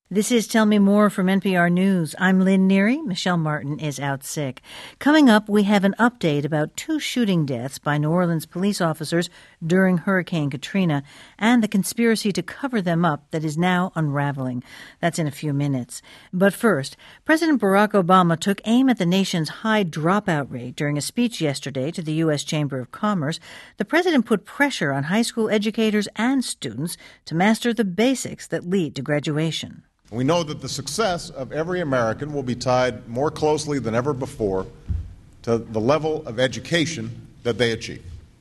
This is Tell Me More from NPR News. I'm Lynn Neary. Michelle Martin is out sick. Coming up, we have an update about 2 shooting deaths by New Orleans police officers during Hurricane Katrina and the conspiracy to cover them up that is now unraveling. That's in a few minutes. But first, President Barack Obama took aim at the nation's high dropout rate during a speech yesterday to the U.S. Chamber of Commerce. The president put pressure on high school educators and students to master the basics that lead to graduation. We know that the success of every American will be tied more closely than ever before to the level of education that they achieve.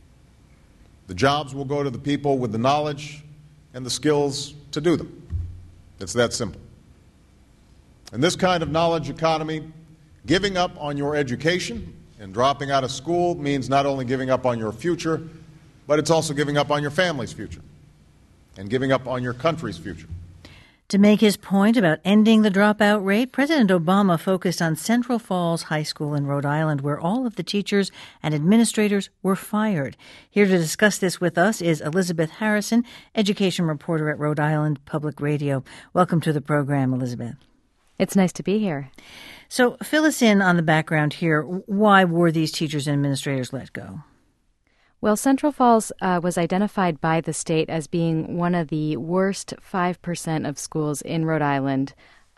The jobs will go to the people with the knowledge and the skills to do them. It's that simple. In this kind of knowledge economy, giving up on your education and dropping out of school means not only giving up on your future, but it's also giving up on your family's future and giving up on your country's future. To make his point about ending the dropout rate, President Obama focused on Central Falls High School in Rhode Island, where all of the teachers and administrators were fired. Here to discuss this with us is Elizabeth Harrison, education reporter at Rhode Island Public Radio. Welcome to the program, Elizabeth. It's nice to be here. So fill us in on the background here. Why were these teachers and administrators let go? Well, Central Falls was identified by the state as being one of the worst 5% of schools in Rhode Island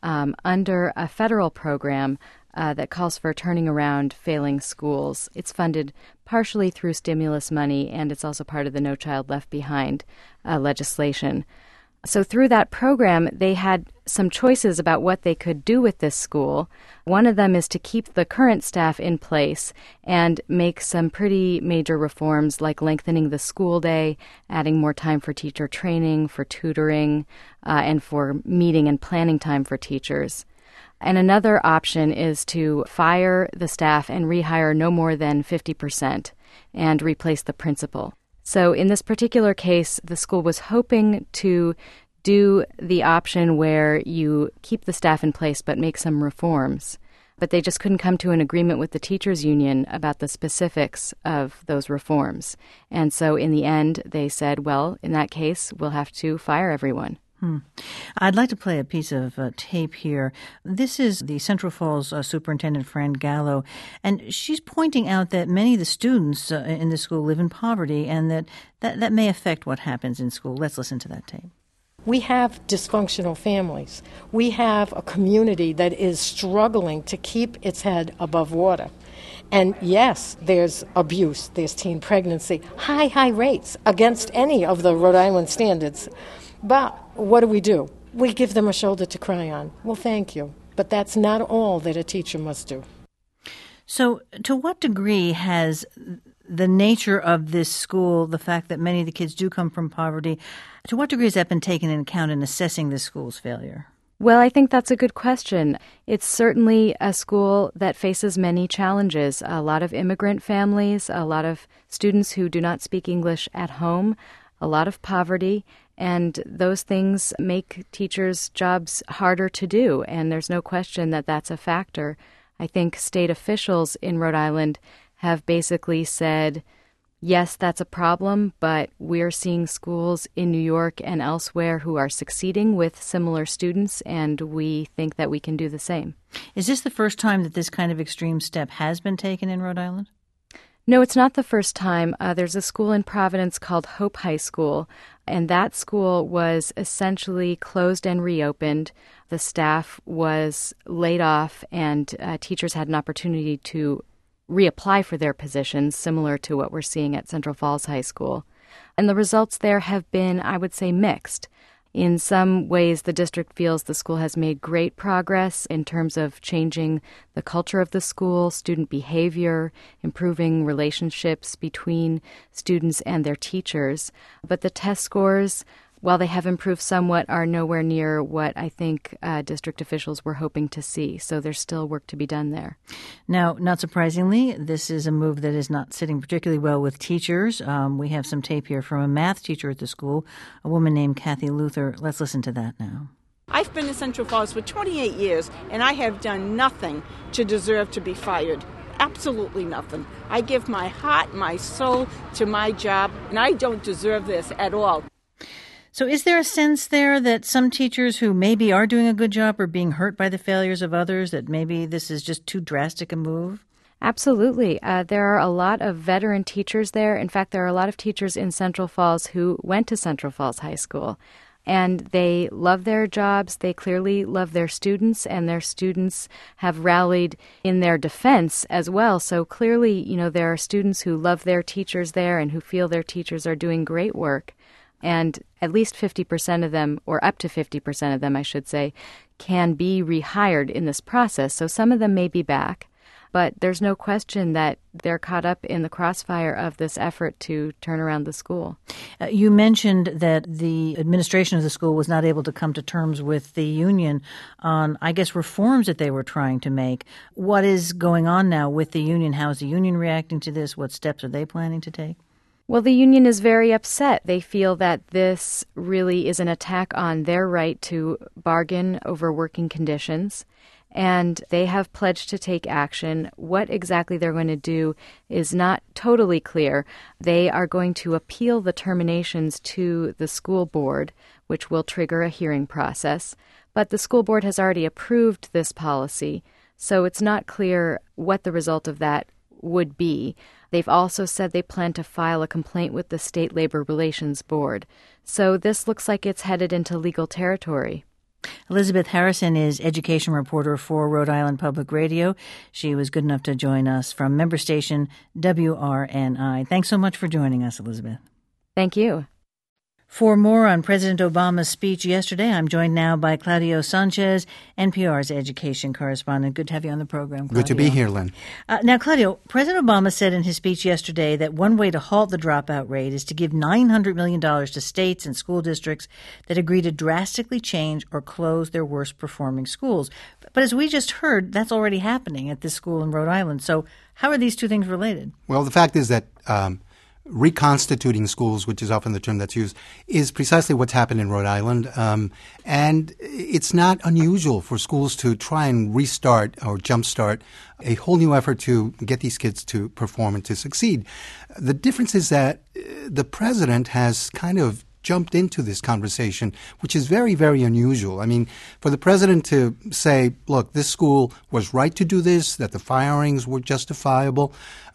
under a federal program that calls for turning around failing schools. It's funded partially through stimulus money, and it's also part of the No Child Left Behind legislation. So through that program, they had some choices about what they could do with this school. One of them is to keep the current staff in place and make some pretty major reforms like lengthening the school day, adding more time for teacher training, for tutoring, and for meeting and planning time for teachers. And another option is to fire the staff and rehire no more than 50% and replace the principal. So in this particular case, the school was hoping to do the option where you keep the staff in place but make some reforms. But they just couldn't come to an agreement with the teachers' union about the specifics of those reforms. And so in the end, they said, well, in that case, we'll have to fire everyone. I'd like to play a piece of tape here. This is the Central Falls Superintendent, Fran Gallo, and she's pointing out that many of the students in the school live in poverty and that may affect what happens in school. Let's listen to that tape. We have dysfunctional families. We have a community that is struggling to keep its head above water. And yes, there's abuse, there's teen pregnancy, high rates against any of the Rhode Island standards. But what do? We give them a shoulder to cry on. Well, thank you. But that's not all that a teacher must do. So to what degree has the nature of this school, the fact that many of the kids do come from poverty, to what degree has that been taken into account in assessing this school's failure? Well, I think that's a good question. It's certainly a school that faces many challenges. A lot of immigrant families, a lot of students who do not speak English at home, a lot of poverty. And those things make teachers' jobs harder to do, and there's no question that that's a factor. I think state officials in Rhode Island have basically said, yes, that's a problem, but we're seeing schools in New York and elsewhere who are succeeding with similar students, and we think that we can do the same. Is this the first time that this kind of extreme step has been taken in Rhode Island? No, it's not the first time. There's a school in Providence called Hope High School, and that school was essentially closed and reopened. The staff was laid off, and teachers had an opportunity to reapply for their positions, similar to what we're seeing at Central Falls High School. And the results there have been, I would say, mixed. In some ways, the district feels the school has made great progress in terms of changing the culture of the school, student behavior, improving relationships between students and their teachers. But the test scores, while they have improved somewhat, are nowhere near what I think district officials were hoping to see. So there's still work to be done there. Now, not surprisingly, this is a move that is not sitting particularly well with teachers. We have some tape here from a math teacher at the school, a woman named Kathy Luther. Let's listen to that now. I've been in Central Falls for 28 years, and I have done nothing to deserve to be fired. Absolutely nothing. I give my heart, my soul to my job, and I don't deserve this at all. So is there a sense there that some teachers who maybe are doing a good job are being hurt by the failures of others, that maybe this is just too drastic a move? Absolutely. There are a lot of veteran teachers there. In fact, there are a lot of teachers in Central Falls who went to Central Falls High School. And they love their jobs. They clearly love their students, and their students have rallied in their defense as well. So clearly, there are students who love their teachers there and who feel their teachers are doing great work. And at least 50% of them, or up to 50% of them, I should say, can be rehired in this process. So some of them may be back. But there's no question that they're caught up in the crossfire of this effort to turn around the school. You mentioned that the administration of the school was not able to come to terms with the union on, I guess, reforms that they were trying to make. What is going on now with the union? How is the union reacting to this? What steps are they planning to take? Well, the union is very upset. They feel that this really is an attack on their right to bargain over working conditions. And they have pledged to take action. What exactly they're going to do is not totally clear. They are going to appeal the terminations to the school board, which will trigger a hearing process. But the school board has already approved this policy, so it's not clear what the result of that would be. They've also said they plan to file a complaint with the State Labor Relations Board. So this looks like it's headed into legal territory. Elizabeth Harrison is education reporter for Rhode Island Public Radio. She was good enough to join us from member station WRNI. Thanks so much for joining us, Elizabeth. Thank you. For more on President Obama's speech yesterday, I'm joined now by Claudio Sanchez, NPR's education correspondent. Good to have you on the program, Claudio. Good to be here, Lynn. Now, Claudio, President Obama said in his speech yesterday that one way to halt the dropout rate is to give $900 million to states and school districts that agree to drastically change or close their worst-performing schools. But as we just heard, that's already happening at this school in Rhode Island. So how are these two things related? Well, the fact is that reconstituting schools, which is often the term that's used, is precisely what's happened in Rhode Island. And it's not unusual for schools to try and restart or jumpstart a whole new effort to get these kids to perform and to succeed. The difference is that the president has kind of jumped into this conversation, which is very, very unusual. I mean, for the president to say, look, this school was right to do this, that the firings were justifiable,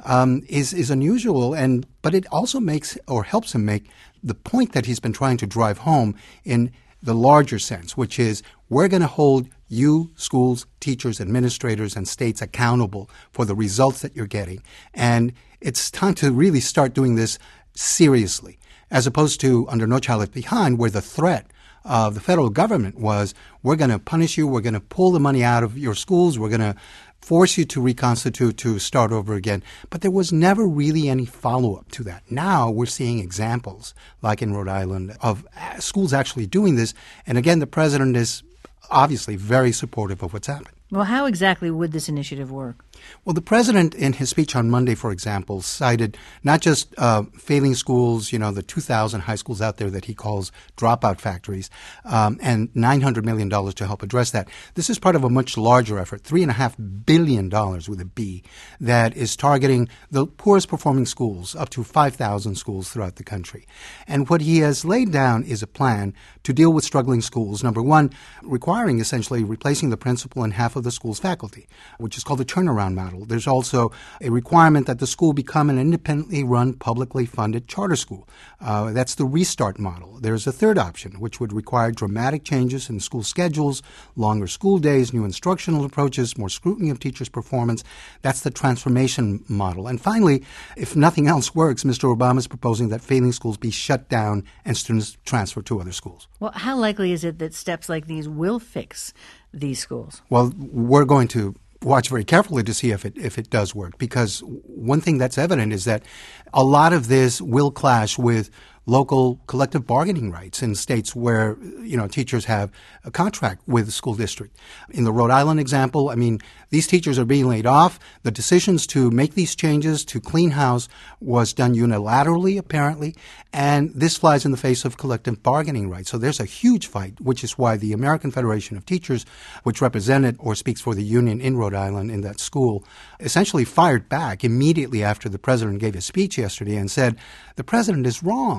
is unusual. But it also makes or helps him make the point that he's been trying to drive home in the larger sense, which is we're going to hold you, schools, teachers, administrators, and states accountable for the results that you're getting. And it's time to really start doing this seriously, as opposed to under No Child Left Behind, where the threat of the federal government was, we're going to punish you, we're going to pull the money out of your schools, we're going to force you to reconstitute, to start over again. But there was never really any follow-up to that. Now we're seeing examples, like in Rhode Island, of schools actually doing this. And again, the president is obviously very supportive of what's happened. Well, how exactly would this initiative work? Well, the president, in his speech on Monday, for example, cited not just failing schools, the 2,000 high schools out there that he calls dropout factories, and $900 million to help address that. This is part of a much larger effort, $3.5 billion with a B, that is targeting the poorest performing schools, up to 5,000 schools throughout the country. And what he has laid down is a plan to deal with struggling schools, number one, requiring essentially replacing the principal and half of the school's faculty, which is called the turnaround model. There's also a requirement that the school become an independently run, publicly funded charter school. That's the restart model. There's a third option, which would require dramatic changes in school schedules, longer school days, new instructional approaches, more scrutiny of teachers' performance. That's the transformation model. And finally, if nothing else works, Mr. Obama is proposing that failing schools be shut down and students transfer to other schools. Well, how likely is it that steps like these will fix these schools? Well, we're going to watch very carefully to see if it does work, because one thing that's evident is that a lot of this will clash with local collective bargaining rights in states where, teachers have a contract with the school district. In the Rhode Island example, I mean, these teachers are being laid off. The decisions to make these changes to clean house was done unilaterally, apparently, and this flies in the face of collective bargaining rights. So there's a huge fight, which is why the American Federation of Teachers, which represented or speaks for the union in Rhode Island in that school, essentially fired back immediately after the president gave his speech yesterday and said, the president is wrong.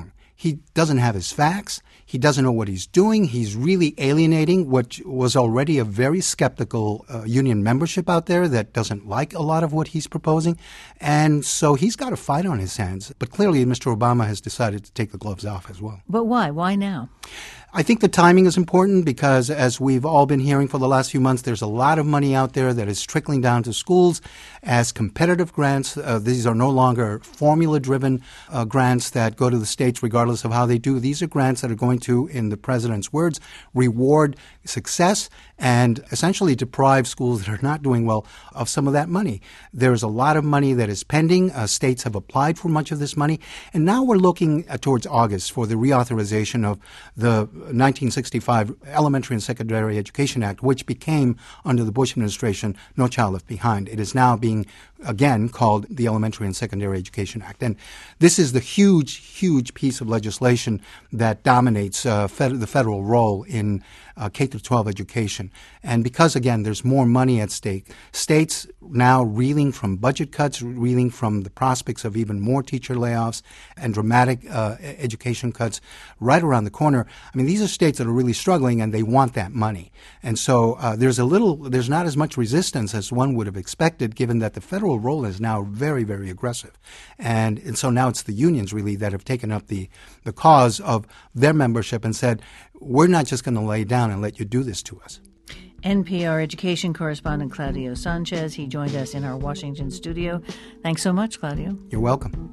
He doesn't have his facts. He doesn't know what he's doing. He's really alienating what was already a very skeptical union membership out there that doesn't like a lot of what he's proposing. And so he's got a fight on his hands. But clearly, Mr. Obama has decided to take the gloves off as well. But why? Why now? I think the timing is important because, as we've all been hearing for the last few months, there's a lot of money out there that is trickling down to schools as competitive grants. These are no longer formula-driven grants that go to the states regardless of how they do. These are grants that are going to, in the president's words, reward success and essentially deprive schools that are not doing well of some of that money. There's a lot of money that is pending. States have applied for much of this money. And now we're looking towards August for the reauthorization of the 1965 Elementary and Secondary Education Act, which became, under the Bush administration, No Child Left Behind. It is now being, again, called the Elementary and Secondary Education Act. And this is the huge piece of legislation that dominates the federal role in K-12 education. And because, again, there's more money at stake, states now reeling from budget cuts, reeling from the prospects of even more teacher layoffs and dramatic education cuts right around the corner. I mean, these are states that are really struggling, and they want that money. And so there's not as much resistance as one would have expected, given that the federal role is now very, very aggressive. And so now it's the unions, really, that have taken up the cause of their membership and said, we're not just going to lay down and let you do this to us. NPR education correspondent Claudio Sanchez. He joined us in our Washington studio. Thanks so much, Claudio. You're welcome.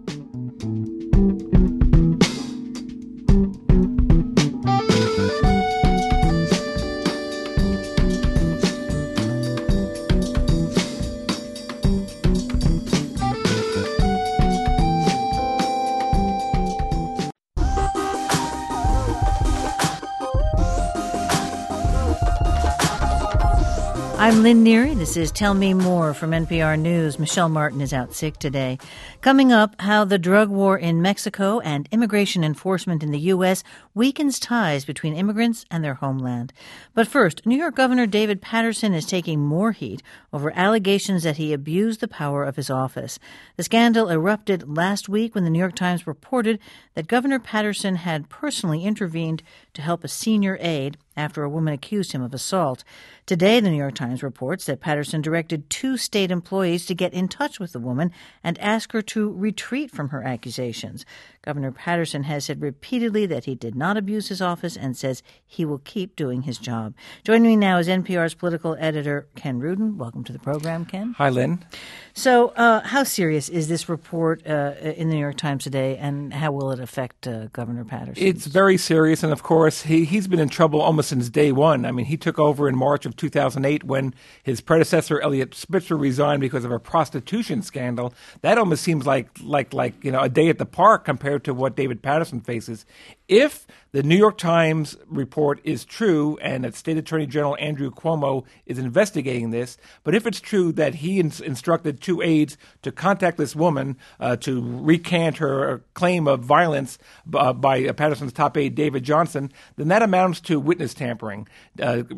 I'm Lynn Neary. This is Tell Me More from NPR News. Michelle Martin is out sick today. Coming up, how the drug war in Mexico and immigration enforcement in the U.S. weakens ties between immigrants and their homeland. But first, New York Governor David Paterson is taking more heat over allegations that he abused the power of his office. The scandal erupted last week when the New York Times reported that Governor Paterson had personally intervened to help a senior aide after a woman accused him of assault. Today, the New York Times reports that Paterson directed 2 state employees to get in touch with the woman and ask her to retreat from her accusations. Governor Paterson has said repeatedly that he did not abuse his office and says he will keep doing his job. Joining me now is NPR's political editor, Ken Rudin. Welcome to the program, Ken. Hi, Lynn. So how serious is this report in the New York Times today, and how will it affect Governor Paterson? It's very serious, and of course, he's been in trouble almost since day one. I mean, he took over in March of 2008 when his predecessor, Eliot Spitzer, resigned because of a prostitution scandal. That almost seems like a day at the park compared to what David Paterson faces. If the New York Times report is true and that State Attorney General Andrew Cuomo is investigating this, but if it's true that he instructed 2 aides to contact this woman to recant her claim of violence by Paterson's top aide, David Johnson, then that amounts to witness tampering. Andrew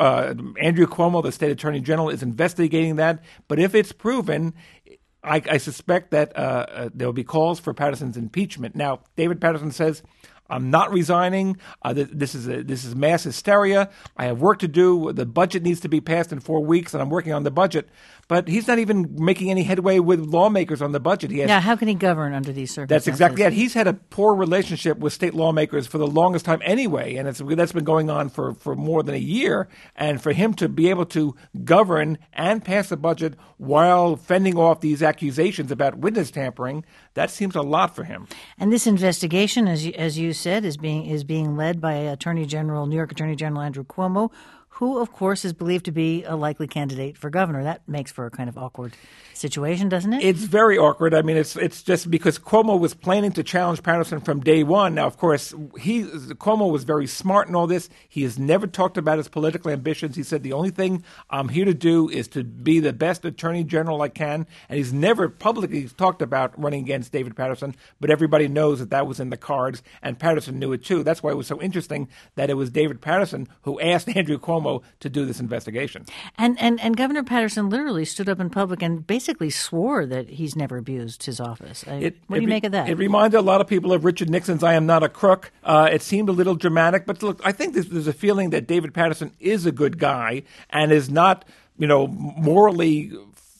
Cuomo, the State Attorney General, is investigating that, but if it's proven, I suspect that there will be calls for Paterson's impeachment. Now, David Paterson says, I'm not resigning. This is mass hysteria. I have work to do. The budget needs to be passed in 4 weeks, and I'm working on the budget. But he's not even making any headway with lawmakers on the budget. Now, how can he govern under these circumstances? That's exactly it. He's had a poor relationship with state lawmakers for the longest time anyway, and that's been going on for more than a year. And for him to be able to govern and pass the budget while fending off these accusations about witness tampering, that seems a lot for him. And this investigation, as you said, is being led by New York Attorney General Andrew Cuomo, who, of course, is believed to be a likely candidate for governor. That makes for a kind of awkward situation, doesn't it? It's very awkward. I mean, it's just because Cuomo was planning to challenge Paterson from day one. Now, of course, Cuomo was very smart in all this. He has never talked about his political ambitions. He said, the only thing I'm here to do is to be the best attorney general I can. And he's never publicly talked about running against David Paterson, but everybody knows that was in the cards, and Paterson knew it too. That's why it was so interesting that it was David Paterson who asked Andrew Cuomo Cuomo to do this investigation. And Governor Patterson literally stood up in public and basically swore that he's never abused his office. What do you make of that? It reminded a lot of people of Richard Nixon's "I am not a crook." It seemed a little dramatic, but look, I think there's a feeling that David Patterson is a good guy and is not, morally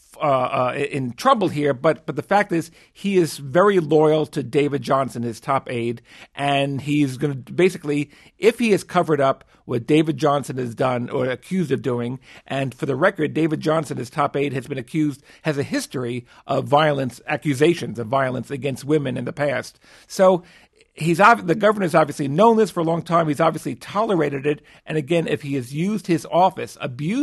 in trouble here, but the fact is he is very loyal to David Johnson, his top aide, and he's going to basically, if he has covered up what David Johnson has done or accused of doing, and for the record, David Johnson, his top aide, has a history of accusations of violence against women in the past. So the governor's obviously known this for a long time. He's obviously tolerated it. And again, if he has abused his office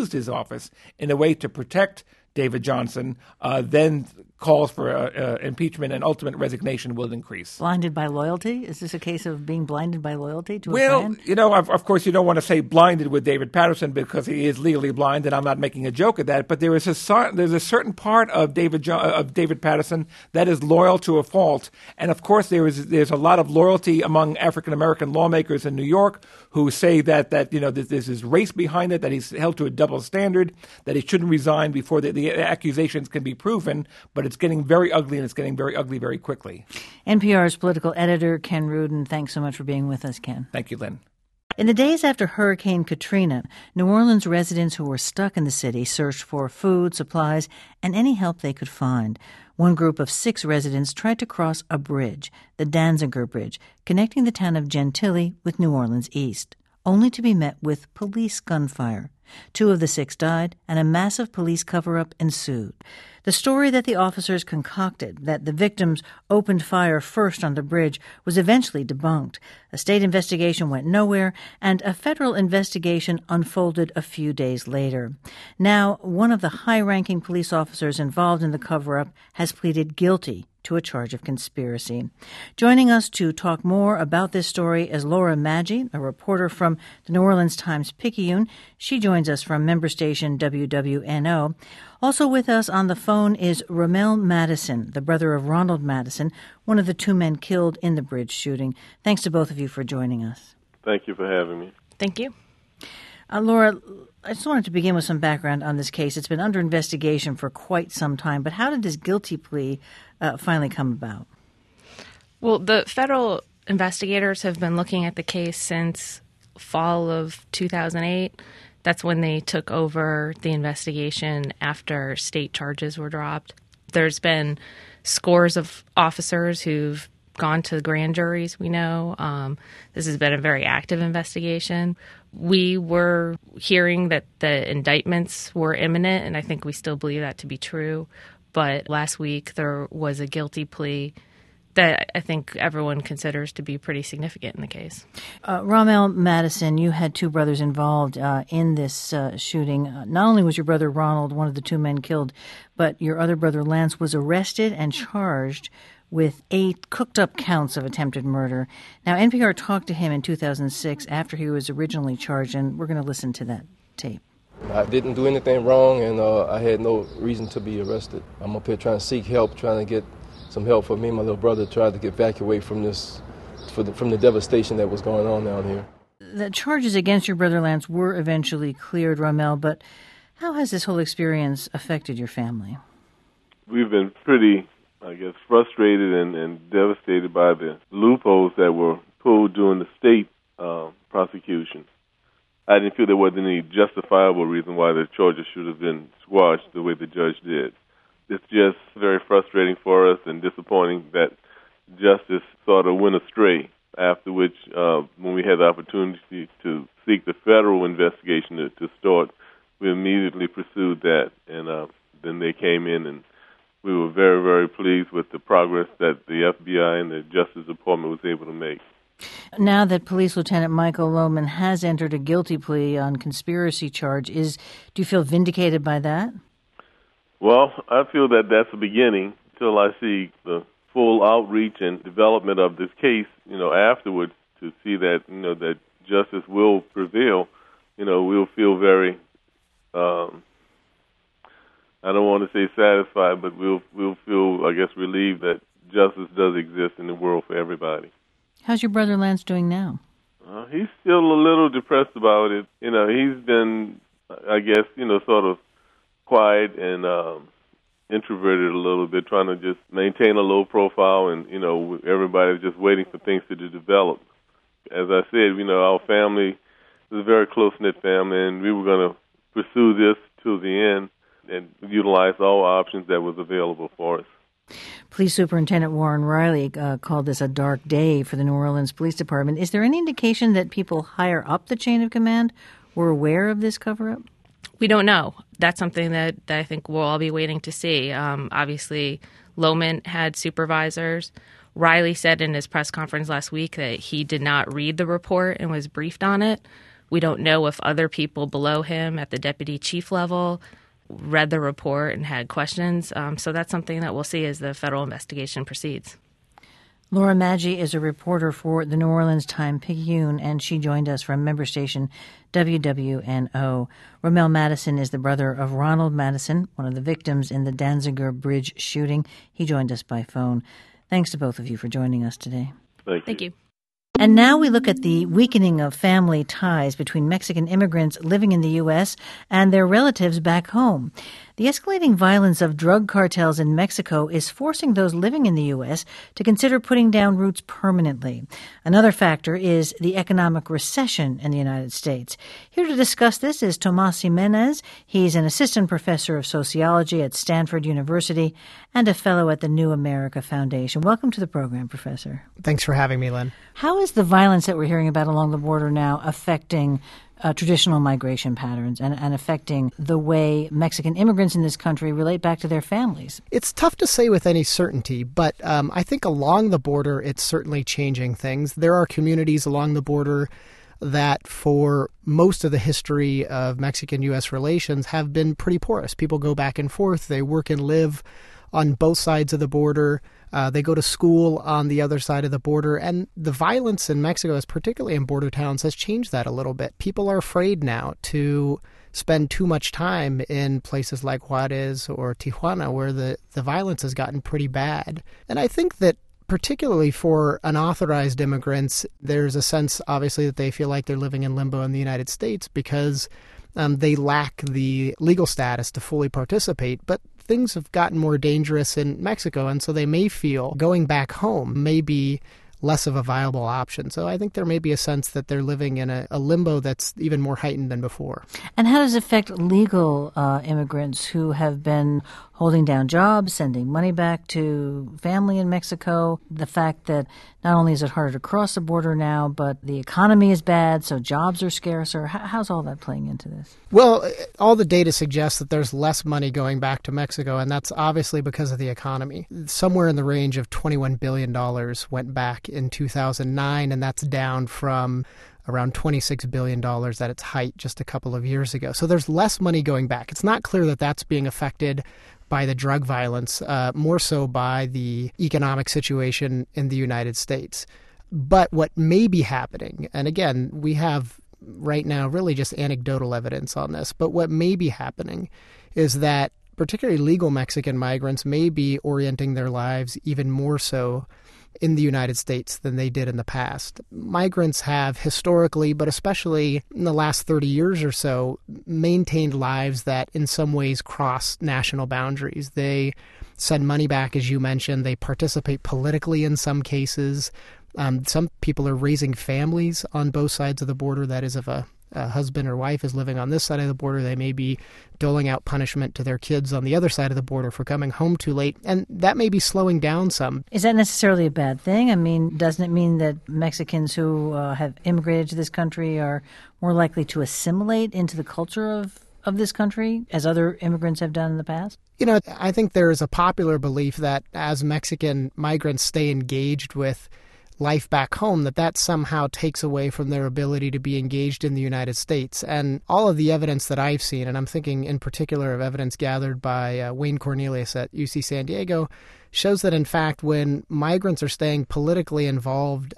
in a way to protect David Johnson, then calls for impeachment and ultimate resignation will increase. Blinded by loyalty? Is this a case of being blinded by loyalty to a friend? Well, of course, you don't want to say blinded with David Patterson because he is legally blind, and I'm not making a joke of that. But there's a certain part of David Patterson that is loyal to a fault, and of course, there's a lot of loyalty among African American lawmakers in New York who say that this is race behind it, that he's held to a double standard, that he shouldn't resign before the accusations can be proven. But it's getting very ugly, and it's getting very ugly very quickly. NPR's political editor, Ken Rudin, thanks so much for being with us, Ken. Thank you, Lynn. In the days after Hurricane Katrina, New Orleans residents who were stuck in the city searched for food, supplies, and any help they could find. One group of 6 residents tried to cross a bridge, the Danziger Bridge, connecting the town of Gentilly with New Orleans East, only to be met with police gunfire. 2 of the 6 died, and a massive police cover-up ensued. The story that the officers concocted, that the victims opened fire first on the bridge, was eventually debunked. A state investigation went nowhere, and a federal investigation unfolded a few days later. Now, one of the high-ranking police officers involved in the cover-up has pleaded guilty to a charge of conspiracy. Joining us to talk more about this story is Laura Maggi, a reporter from the New Orleans Times-Picayune. She joins us from member station WWNO. Also with us on the phone is Rommel Madison, the brother of Ronald Madison, one of the 2 men killed in the bridge shooting. Thanks to both of you for joining us. Thank you for having me. Thank you. Laura, I just wanted to begin with some background on this case. It's been under investigation for quite some time, but how did this guilty plea finally come about? Well, the federal investigators have been looking at the case since fall of 2008. That's when they took over the investigation after state charges were dropped. There's been scores of officers who've gone to grand juries, we know. This has been a very active investigation. We were hearing that the indictments were imminent, and I think we still believe that to be true. But last week there was a guilty plea that I think everyone considers to be pretty significant in the case. Rommel Madison, you had 2 brothers involved in this shooting. Not only was your brother Ronald one of the 2 men killed, but your other brother Lance was arrested and charged with 8 cooked-up counts of attempted murder. Now, NPR talked to him in 2006 after he was originally charged, and we're going to listen to that tape. I didn't do anything wrong, and I had no reason to be arrested. I'm up here trying to seek help, trying to get some help for me and my little brother, tried to get evacuate from from the devastation that was going on down here. The charges against your brother Lance were eventually cleared, Rommel, but how has this whole experience affected your family? We've been pretty, frustrated and devastated by the loopholes that were pulled during the state prosecution. I didn't feel there wasn't any justifiable reason why the charges should have been squashed the way the judge did. It's just very frustrating for us and disappointing that justice sort of went astray, after which, when we had the opportunity to seek the federal investigation to start, we immediately pursued that, and then they came in, and we were very, very pleased with the progress that the FBI and the Justice Department was able to make. Now that Police Lieutenant Michael Lohman has entered a guilty plea on conspiracy charge, do you feel vindicated by that? Well, I feel that that's the beginning until I see the full outreach and development of this case, afterwards, to see that, that justice will prevail. We'll feel very, I don't want to say satisfied, but we'll feel, relieved that justice does exist in the world for everybody. How's your brother Lance doing now? He's still a little depressed about it. He's been, I guess, sort of quiet and introverted a little bit, trying to just maintain a low profile, and everybody's just waiting for things to develop. As I said, our family is a very close-knit family, and we were going to pursue this till the end and utilize all options that was available for us. Police Superintendent Warren Riley called this a dark day for the New Orleans Police Department. Is there any indication that people higher up the chain of command were aware of this cover-up? We don't know. That's something that I think we'll all be waiting to see. Obviously, Lohman had supervisors. Riley said in his press conference last week that he did not read the report and was briefed on it. We don't know if other people below him at the deputy chief level read the report and had questions. So that's something that we'll see as the federal investigation proceeds. Laura Maggi is a reporter for the New Orleans Times-Picayune, and she joined us from member station WWNO. Ramel Madison is the brother of Ronald Madison, one of the victims in the Danziger Bridge shooting. He joined us by phone. Thanks to both of you for joining us today. Thank you. And now we look at the weakening of family ties between Mexican immigrants living in the U.S. and their relatives back home. The escalating violence of drug cartels in Mexico is forcing those living in the U.S. to consider putting down roots permanently. Another factor is the economic recession in the United States. Here to discuss this is Tomas Jimenez. He's an assistant professor of sociology at Stanford University and a fellow at the New America Foundation. Welcome to the program, Professor. Thanks for having me, Lynn. How is the violence that we're hearing about along the border now affecting traditional migration patterns and affecting the way Mexican immigrants in this country relate back to their families? It's tough to say with any certainty, but I think along the border, it's certainly changing things. There are communities along the border that for most of the history of Mexican-U.S. relations have been pretty porous. People go back and forth. They work and live on both sides of the border. They go to school on the other side of the border. And the violence in Mexico, particularly in border towns, has changed that a little bit. People are afraid now to spend too much time in places like Juarez or Tijuana, where the violence has gotten pretty bad. And I think that particularly for unauthorized immigrants, there's a sense, obviously, that they feel like they're living in limbo in the United States because they lack the legal status to fully participate. But things have gotten more dangerous in Mexico, and so they may feel going back home may be less of a viable option. So I think there may be a sense that they're living in a limbo that's even more heightened than before. And how does it affect legal immigrants who have been holding down jobs, sending money back to family in Mexico? The fact that not only is it harder to cross the border now, but the economy is bad, so jobs are scarcer. How's all that playing into this? Well, all the data suggests that there's less money going back to Mexico, and that's obviously because of the economy. Somewhere in the range of $21 billion went back in 2009, and that's down from around $26 billion at its height just a couple of years ago. So there's less money going back. It's not clear that that's being affected by the drug violence, more so by the economic situation in the United States. But what may be happening, and again, we have right now really just anecdotal evidence on this, but what may be happening is that particularly legal Mexican migrants may be orienting their lives even more so in the United States than they did in the past. Migrants have historically, but especially in the last 30 years or so, maintained lives that in some ways cross national boundaries. They send money back, as you mentioned. They participate politically in some cases. Some people are raising families on both sides of the border. That is, if a husband or wife is living on this side of the border, they may be doling out punishment to their kids on the other side of the border for coming home too late. And that may be slowing down some. Is that necessarily a bad thing? I mean, doesn't it mean that Mexicans who have immigrated to this country are more likely to assimilate into the culture of this country, as other immigrants have done in the past? You know, I think there is a popular belief that as Mexican migrants stay engaged with life back home, that somehow takes away from their ability to be engaged in the United States. And all of the evidence that I've seen, and I'm thinking in particular of evidence gathered by Wayne Cornelius at UC San Diego, shows that in fact when migrants are staying politically involved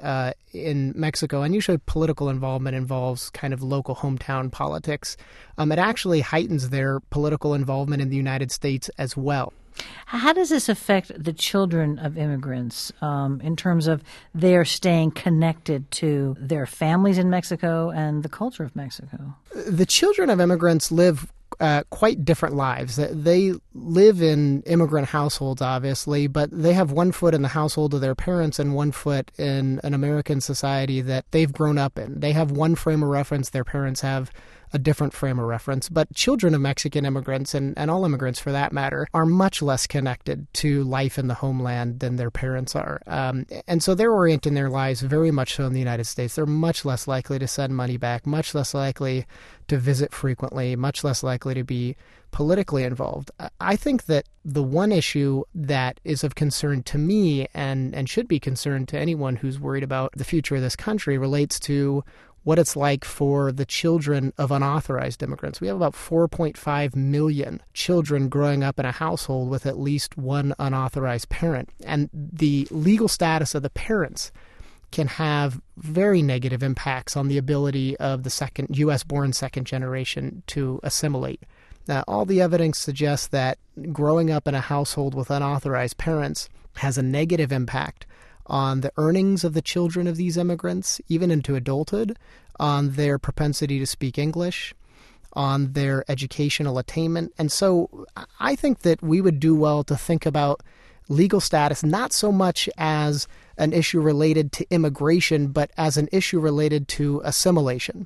in Mexico, and usually political involvement involves kind of local hometown politics, it actually heightens their political involvement in the United States as well. How does this affect the children of immigrants in terms of their staying connected to their families in Mexico and the culture of Mexico? The children of immigrants live quite different lives. They live in immigrant households, obviously, but they have one foot in the household of their parents and one foot in an American society that they've grown up in. They have one frame of reference. Their parents have a different frame of reference. But children of Mexican immigrants, and all immigrants for that matter, are much less connected to life in the homeland than their parents are. And so they're orienting their lives very much so in the United States. They're much less likely to send money back, much less likely to visit frequently, much less likely to be politically involved. I think that the one issue that is of concern to me and should be concern to anyone who's worried about the future of this country relates to what it's like for the children of unauthorized immigrants. We have about 4.5 million children growing up in a household with at least one unauthorized parent. And the legal status of the parents can have very negative impacts on the ability of the U.S.-born second generation to assimilate. Now, all the evidence suggests that growing up in a household with unauthorized parents has a negative impact on the earnings of the children of these immigrants, even into adulthood, on their propensity to speak English, on their educational attainment. And so I think that we would do well to think about legal status not so much as an issue related to immigration, but as an issue related to assimilation.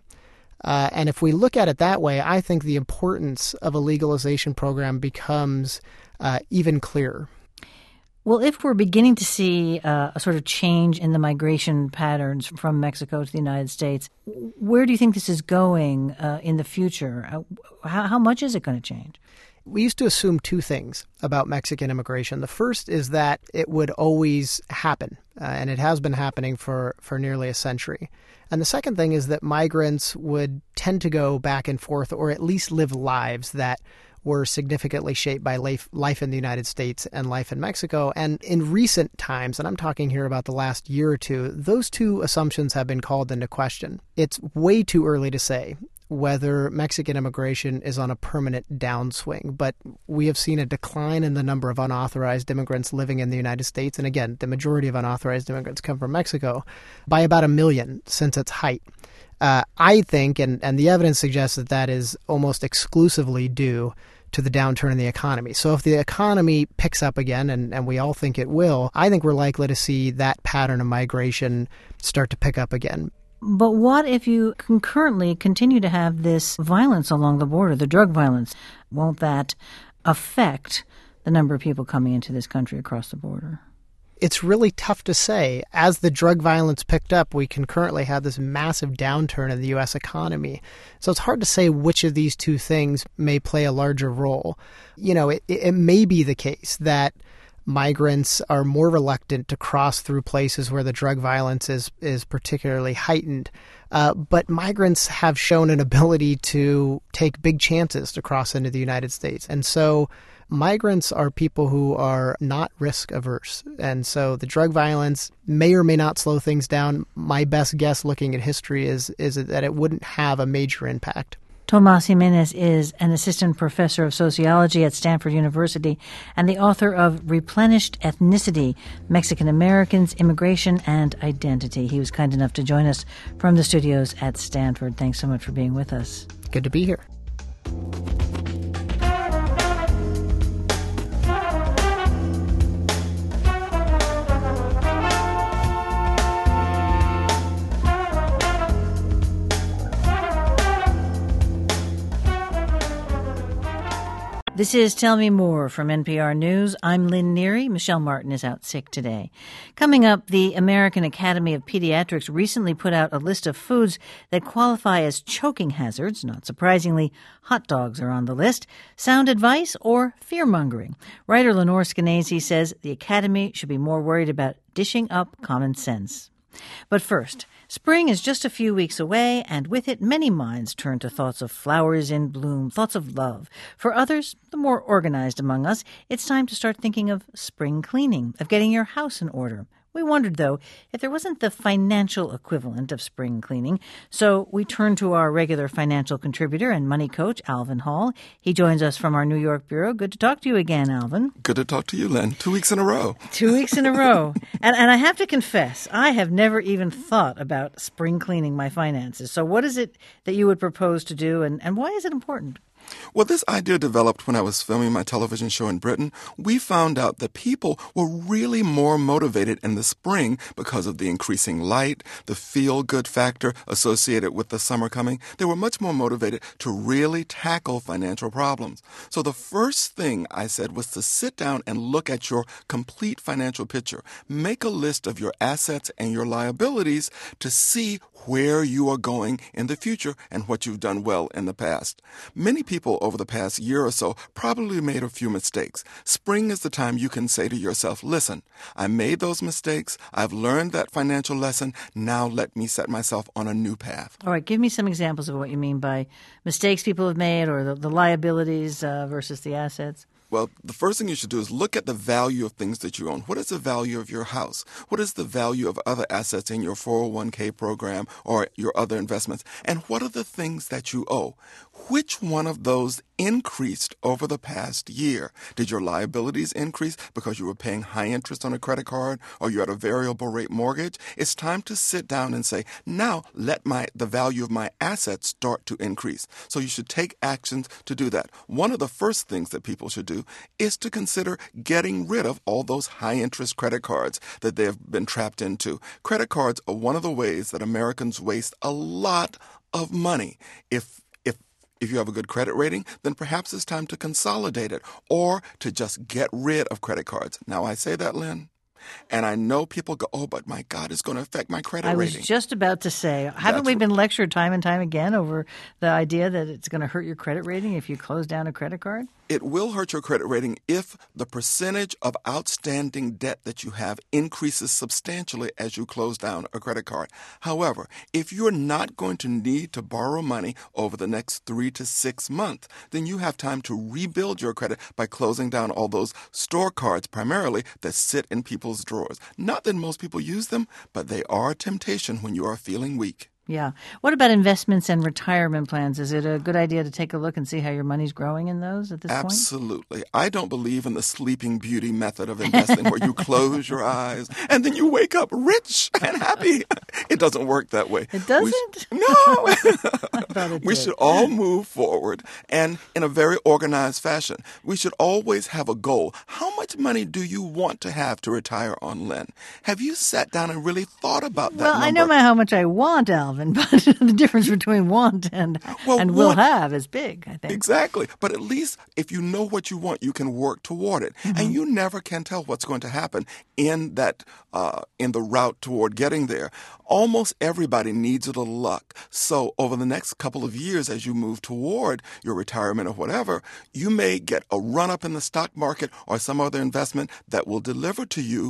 And if we look at it that way, I think the importance of a legalization program becomes even clearer. Well, if we're beginning to see a sort of change in the migration patterns from Mexico to the United States, where do you think this is going in the future? How much is it going to change? We used to assume two things about Mexican immigration. The first is that it would always happen, and it has been happening for nearly a century. And the second thing is that migrants would tend to go back and forth, or at least live lives that were significantly shaped by life in the United States and life in Mexico. And in recent times, and I'm talking here about the last year or two, those two assumptions have been called into question. It's way too early to say whether Mexican immigration is on a permanent downswing, but we have seen a decline in the number of unauthorized immigrants living in the United States. And again, the majority of unauthorized immigrants come from Mexico by about 1 million since its height. I think, and the evidence suggests that is almost exclusively due to the downturn in the economy. So if the economy picks up again, and we all think it will, I think we're likely to see that pattern of migration start to pick up again. But what if you concurrently continue to have this violence along the border, the drug violence? Won't that affect the number of people coming into this country across the border? It's really tough to say. As the drug violence picked up, we concurrently had this massive downturn in the U.S. economy. So it's hard to say which of these two things may play a larger role. You know, it may be the case that migrants are more reluctant to cross through places where the drug violence is particularly heightened. But migrants have shown an ability to take big chances to cross into the United States. And so migrants are people who are not risk averse. And so the drug violence may or may not slow things down. My best guess looking at history is that it wouldn't have a major impact. Tomas Jimenez is an assistant professor of sociology at Stanford University and the author of Replenished Ethnicity, Mexican Americans, Immigration, and Identity. He was kind enough to join us from the studios at Stanford. Thanks so much for being with us. Good to be here. This is Tell Me More from NPR News. I'm Lynn Neary. Michelle Martin is out sick today. Coming up, the American Academy of Pediatrics recently put out a list of foods that qualify as choking hazards. Not surprisingly, hot dogs are on the list. Sound advice or fear-mongering? Writer Lenore Skenazy says the Academy should be more worried about dishing up common sense. But first, spring is just a few weeks away, and with it, many minds turn to thoughts of flowers in bloom, thoughts of love. For others, the more organized among us, it's time to start thinking of spring cleaning, of getting your house in order. We wondered, though, if there wasn't the financial equivalent of spring cleaning. So we turned to our regular financial contributor and money coach, Alvin Hall. He joins us from our New York bureau. Good to talk to you again, Alvin. Good to talk to you, Lynn. 2 weeks in a row. 2 weeks in a row. And I have to confess, I have never even thought about spring cleaning my finances. So what is it that you would propose to do, and why is it important? Well, this idea developed when I was filming my television show in Britain. We found out that people were really more motivated in the spring because of the increasing light, the feel-good factor associated with the summer coming. They were much more motivated to really tackle financial problems. So the first thing I said was to sit down and look at your complete financial picture. Make a list of your assets and your liabilities to see where you are going in the future and what you've done well in the past. Many people over the past year or so probably made a few mistakes. Spring is the time you can say to yourself, listen, I made those mistakes. I've learned that financial lesson. Now let me set myself on a new path. All right. Give me some examples of what you mean by mistakes people have made or the liabilities versus the assets. Well, the first thing you should do is look at the value of things that you own. What is the value of your house? What is the value of other assets in your 401k program or your other investments? And what are the things that you owe? Which one of those increased over the past year? Did your liabilities increase because you were paying high interest on a credit card or you had a variable rate mortgage? It's time to sit down and say, now let the value of my assets start to increase. So you should take actions to do that. One of the first things that people should do is to consider getting rid of all those high interest credit cards that they have been trapped into. Credit cards are one of the ways that Americans waste a lot of money. If you have a good credit rating, then perhaps it's time to consolidate it or to just get rid of credit cards. Now, I say that, Lynn, and I know people go, oh, but my God, it's going to affect my credit rating. I was just about to say, haven't we been lectured time and time again over the idea that it's going to hurt your credit rating if you close down a credit card? It will hurt your credit rating if the percentage of outstanding debt that you have increases substantially as you close down a credit card. However, if you're not going to need to borrow money over the next 3 to 6 months, then you have time to rebuild your credit by closing down all those store cards primarily that sit in people's drawers. Not that most people use them, but they are a temptation when you are feeling weak. Yeah. What about investments and retirement plans? Is it a good idea to take a look and see how your money's growing in those at this point? Absolutely. I don't believe in the Sleeping Beauty method of investing where you close your eyes and then you wake up rich and happy. It doesn't work that way. It doesn't? No. We should all move forward and in a very organized fashion. We should always have a goal. How much money do you want to have to retire on, Lynn? Have you sat down and really thought about that number? Well, I know how much I want, Alvin. But the difference between want and will have is big, I think. Exactly. But at least if you know what you want, you can work toward it. Mm-hmm. And you never can tell what's going to happen in that in the route toward getting there. Almost everybody needs a little luck. So over the next couple of years, as you move toward your retirement or whatever, you may get a run-up in the stock market or some other investment that will deliver to you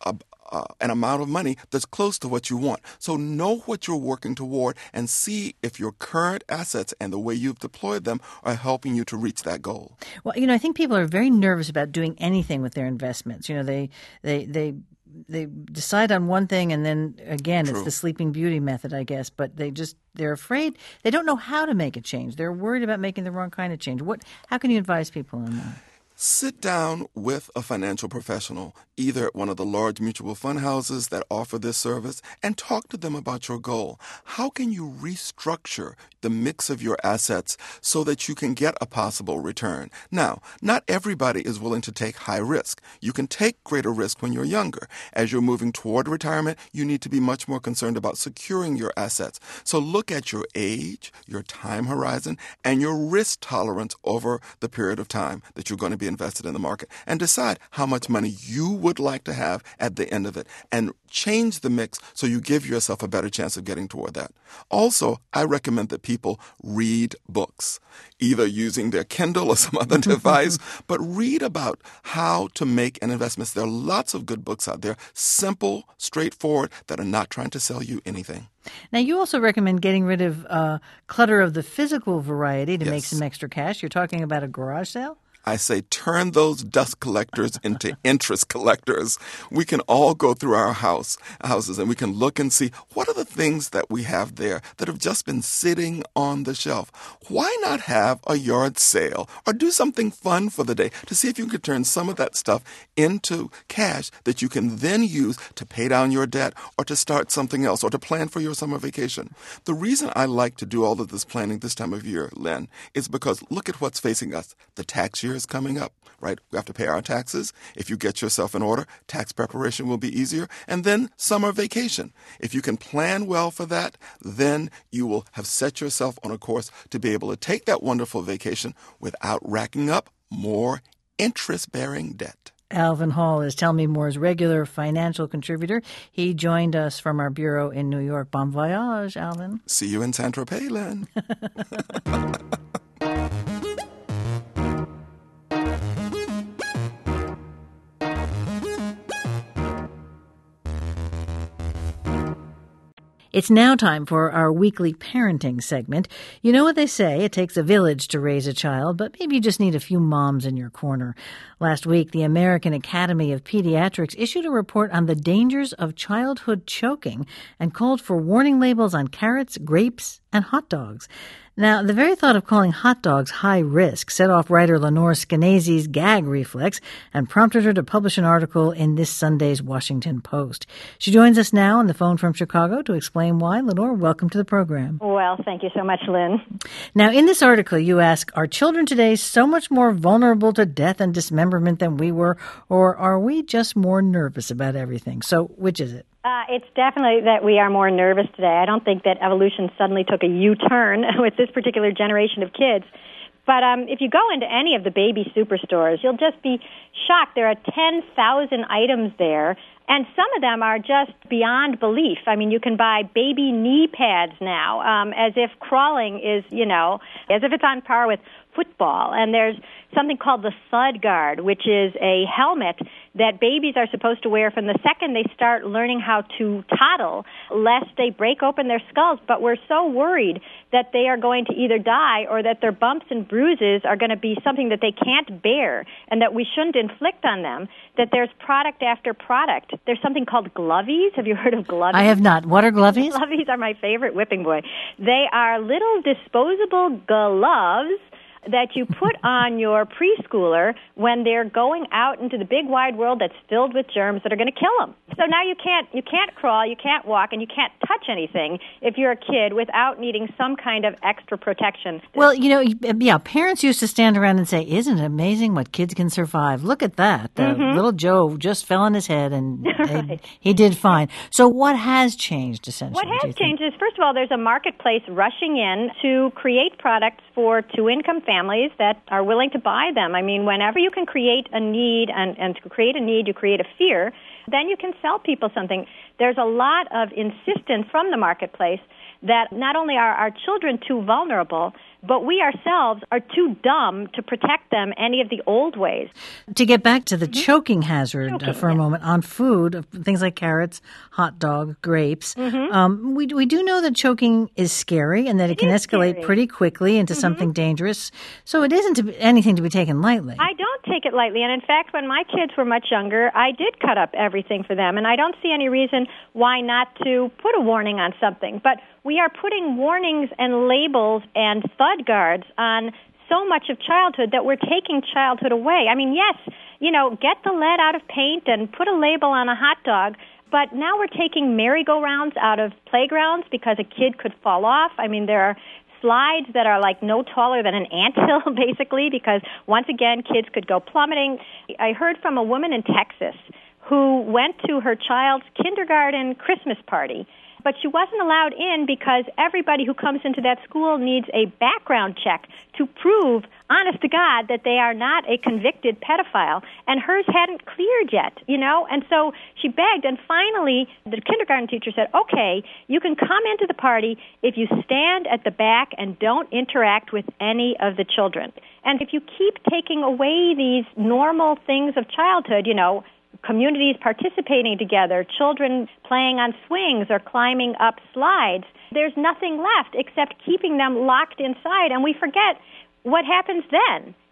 an amount of money that's close to what you want. So know what you're working toward and see if your current assets and the way you've deployed them are helping you to reach that goal. Well, I think people are very nervous about doing anything with their investments. They decide on one thing and then again It's the Sleeping Beauty method, I guess, but they're afraid. They don't know how to make a change. They're worried about making the wrong kind of change. How can you advise people on that? Sit down with a financial professional, either at one of the large mutual fund houses that offer this service, and talk to them about your goal. How can you restructure the mix of your assets so that you can get a possible return? Now, not everybody is willing to take high risk. You can take greater risk when you're younger. As you're moving toward retirement, you need to be much more concerned about securing your assets. So look at your age, your time horizon, and your risk tolerance over the period of time that you're going to be invested in the market, and decide how much money you would like to have at the end of it, and change the mix so you give yourself a better chance of getting toward that. Also, I recommend that people read books, either using their Kindle or some other device, but read about how to make an investment. There are lots of good books out there, simple, straightforward, that are not trying to sell you anything. Now, you also recommend getting rid of clutter of the physical variety to make Yes. some extra cash. You're talking about a garage sale? I say turn those dust collectors into interest collectors. We can all go through our houses and we can look and see what are the things that we have there that have just been sitting on the shelf. Why not have a yard sale or do something fun for the day to see if you can turn some of that stuff into cash that you can then use to pay down your debt or to start something else or to plan for your summer vacation. The reason I like to do all of this planning this time of year, Lynn, is because look at what's facing us. The tax year is coming up, right? We have to pay our taxes. If you get yourself in order, tax preparation will be easier. And then summer vacation. If you can plan well for that, then you will have set yourself on a course to be able to take that wonderful vacation without racking up more interest-bearing debt. Alvin Hall is Tell Me More's regular financial contributor. He joined us from our bureau in New York. Bon voyage, Alvin. See you in Saint-Tropez, Lynn. It's now time for our weekly parenting segment. You know what they say, it takes a village to raise a child, but maybe you just need a few moms in your corner. Last week, the American Academy of Pediatrics issued a report on the dangers of childhood choking and called for warning labels on carrots, grapes, and hot dogs. Now, the very thought of calling hot dogs high risk set off writer Lenore Skenazy's gag reflex and prompted her to publish an article in this Sunday's Washington Post. She joins us now on the phone from Chicago to explain why. Lenore, welcome to the program. Well, thank you so much, Lynn. Now, in this article, you ask, are children today so much more vulnerable to death and dismemberment than we were, or are we just more nervous about everything? So, which is it? It's definitely that we are more nervous today. I don't think that evolution suddenly took a U-turn with this particular generation of kids. But if you go into any of the baby superstores, you'll just be shocked. There are 10,000 items there, and some of them are just beyond belief. I mean, you can buy baby knee pads now, as if crawling is, as if it's on par with football. And there's something called the Thud Guard, which is a helmet that babies are supposed to wear from the second they start learning how to toddle, lest they break open their skulls. But we're so worried that they are going to either die or that their bumps and bruises are going to be something that they can't bear and that we shouldn't inflict on them, that there's product after product. There's something called Glovies. Have you heard of Glovies? I have not. What are Glovies? Glovies are my favorite whipping boy. They are little disposable gloves that you put on your preschooler when they're going out into the big wide world that's filled with germs that are going to kill them. So now you can't crawl, you can't walk, and you can't touch anything if you're a kid without needing some kind of extra protection. Well, parents used to stand around and say, isn't it amazing what kids can survive? Look at that. Little Joe just fell on his head and right. he did fine. So what has changed, essentially? What has changed is, first of all, there's a marketplace rushing in to create products for two-income families that are willing to buy them. I mean, whenever you can create a need, and to create a need, you create a fear, then you can sell people something. There's a lot of insistence from the marketplace that not only are our children too vulnerable, but we ourselves are too dumb to protect them any of the old ways. To get back to the choking hazard for a moment on food, things like carrots, hot dog, grapes, we do know that choking is scary and that it can escalate pretty quickly into something dangerous. So it isn't anything to be taken lightly. I don't take it lightly. And in fact, when my kids were much younger, I did cut up everything for them. And I don't see any reason why not to put a warning on something. But we are putting warnings and labels and thud guards on so much of childhood that we're taking childhood away. I mean, yes, get the lead out of paint and put a label on a hot dog, but now we're taking merry-go-rounds out of playgrounds because a kid could fall off. I mean, there are slides that are like no taller than an anthill, basically, because once again, kids could go plummeting. I heard from a woman in Texas who went to her child's kindergarten Christmas party, but she wasn't allowed in because everybody who comes into that school needs a background check to prove, honest to God, that they are not a convicted pedophile. And hers hadn't cleared yet, And so she begged, and finally the kindergarten teacher said, okay, you can come into the party if you stand at the back and don't interact with any of the children. And if you keep taking away these normal things of childhood, communities participating together, children playing on swings or climbing up slides, there's nothing left except keeping them locked inside. And we forget what happens then.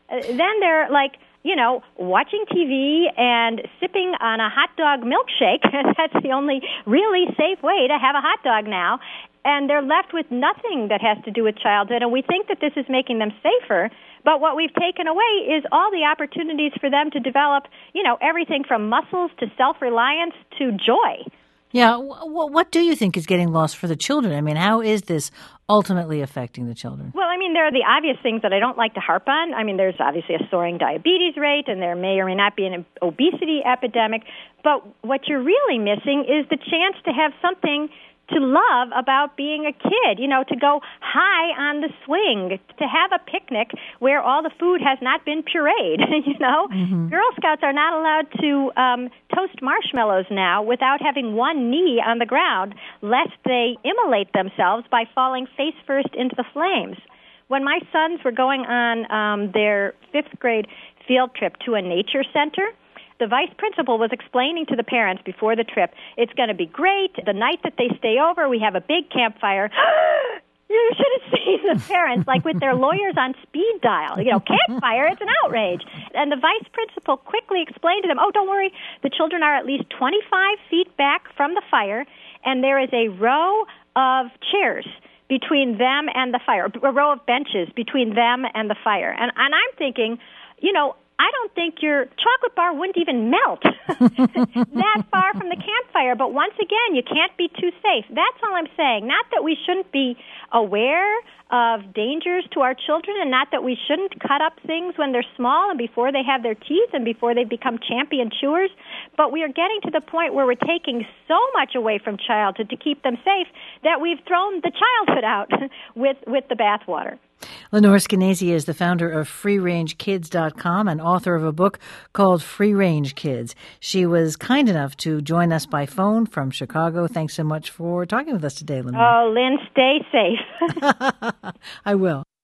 then they're like, watching TV and sipping on a hot dog milkshake. That's the only really safe way to have a hot dog now. And they're left with nothing that has to do with childhood. And we think that this is making them safer. But what we've taken away is all the opportunities for them to develop, everything from muscles to self-reliance to joy. Yeah. What do you think is getting lost for the children? I mean, how is this ultimately affecting the children? Well, there are the obvious things that I don't like to harp on. There's obviously a soaring diabetes rate, and there may or may not be an obesity epidemic. But what you're really missing is the chance to have something to love about being a kid, to go high on the swing, to have a picnic where all the food has not been pureed, Mm-hmm. Girl Scouts are not allowed to toast marshmallows now without having one knee on the ground, lest they immolate themselves by falling face first into the flames. When my sons were going on their 5th grade field trip to a nature center, the vice principal was explaining to the parents before the trip, it's going to be great. The night that they stay over, we have a big campfire. You should have seen the parents, like with their lawyers on speed dial. Campfire, it's an outrage. And the vice principal quickly explained to them, don't worry, the children are at least 25 feet back from the fire, and there is a row of chairs between them and the fire, a row of benches between them and the fire. And I'm thinking, I don't think your chocolate bar wouldn't even melt that far from the campfire. But once again, you can't be too safe. That's all I'm saying. Not that we shouldn't be aware of dangers to our children, and not that we shouldn't cut up things when they're small and before they have their teeth and before they become champion chewers. But we are getting to the point where we're taking so much away from childhood to keep them safe that we've thrown the childhood out with the bathwater. Lenore Skenazy is the founder of FreeRangeKids.com and author of a book called Free Range Kids. She was kind enough to join us by phone from Chicago. Thanks so much for talking with us today, Lenore. Oh, Lynn, stay safe. I will.